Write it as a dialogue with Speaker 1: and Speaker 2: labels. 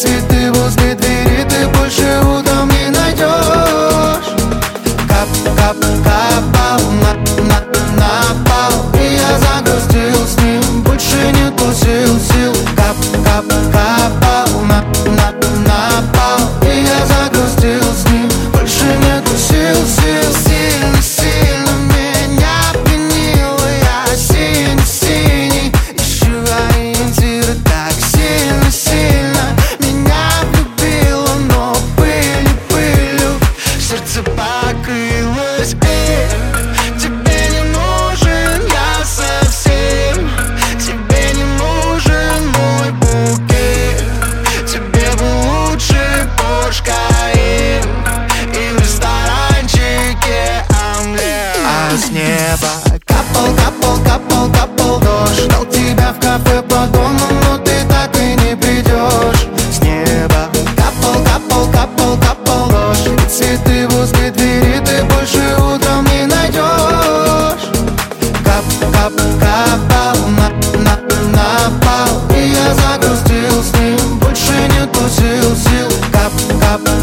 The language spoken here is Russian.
Speaker 1: цветы возле двери ты больше утром не найдешь. Кап, кап, капал на пол, и я загрустил с ним, больше нету сил. Кап, кап, капал на пол, и я загрустил с ним, больше нету сил. Сильно, сильно меня пьянила, я синий, ищу ориентиры. Так сильно, сильно меня влюбила, но пылью сердце покрылось. Тебе не нужен я совсем, тебе не нужен мой букет. Тебе бы лучше Porsche Cayenne и в ресторанчике омлет. А с неба капал дождь. Ждал тебя в кафе по дому, но ты так и не придешь. С неба капал дождь, и цветы возле двери ты больше утром не найдешь. Кап, капал на пол, и я загрустил с ним, больше нету сил. Кап,